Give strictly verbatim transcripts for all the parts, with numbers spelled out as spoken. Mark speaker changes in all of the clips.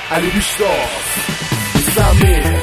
Speaker 1: علی بیشتاز زمین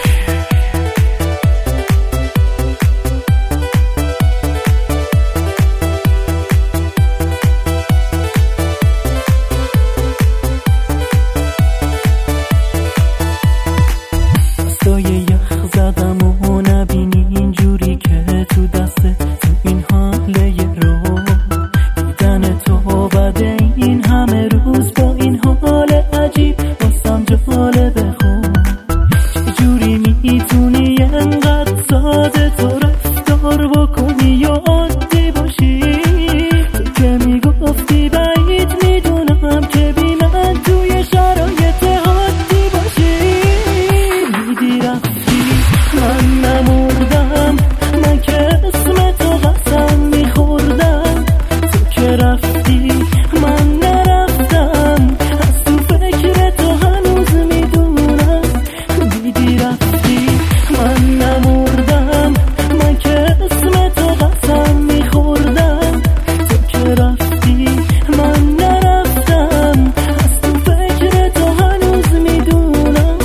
Speaker 2: دستای یخ زدم و نبینی اینجوری که تو دسته تو این حاله رو دیدن تو بعد این همه روز با این حال عجیب واسم جالبه خون چجوری میتونی انقدر ساده تو رفتار بکنی یا عادی باشی تو که میگفتی بعید میدونم که بی من توی شرایط عادی باشی میدی رفتی من نمردم من که اسم تو قسم میخوردم تو که رفتی من نرفتم از تو فکر تو هنوز میدونم میدی رفتی من نمردم من که اسم تو قسم میخوردم تو که رفتی من نرفتم از تو فکر تو هنوز میدونم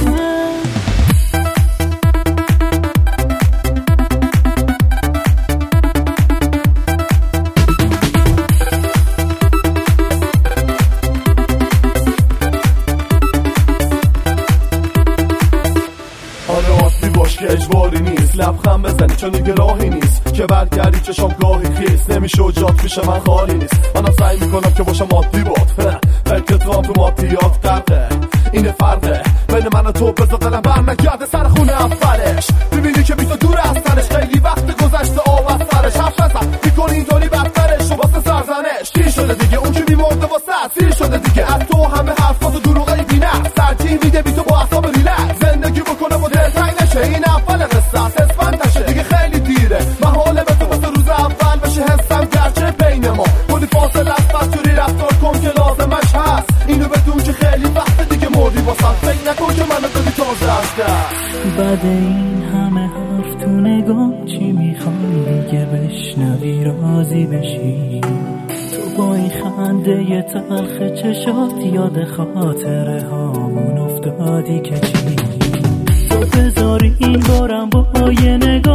Speaker 1: آره عادی باش که اجباری نیست لبخند بزنی چون دیگه راهی نیست که برگردی چشام گاهی خیست نمیشه و جات پیش من خالی نیست منم سعی میکنم که باشم عادی باد فکر تو هم تو مادیات قرده این فرقه بین من و تو بذار دلم بر نگرده سر خونه اولش ببینی که بی تو دور از سرش خیلی وقت گذشته آب از سرش حرف نزن میکنی اینطوری بدترش و واسه سرزنش دیر شده دیگه اون که میمرده واسه سیر شده دیگه از تو همه حرفات و دروغای بی‌نقص ترجیح میده بی تو با اعصاب ریلکس زندگی بکنه و دلتنگ نشه این اول قصه است اسفند نشه دیگه خیلی دیره محاله به تو واسه روز اول بشه حسم گرچه بین ما کلی فاصله است پس جوری رفتار کن که لازمش هست اینو بدون که خیلی وقت دیگه مردی واسم فکر نکن که منو دادی تازه از دست
Speaker 2: بعد این همه حرف تو نگاه چی میخوای دیگه بشنوی راضی بشی تو با این خنده تلخ چشات یاد خاطره هامون افتادی که چی تو بذاری این بارم با یه نگاه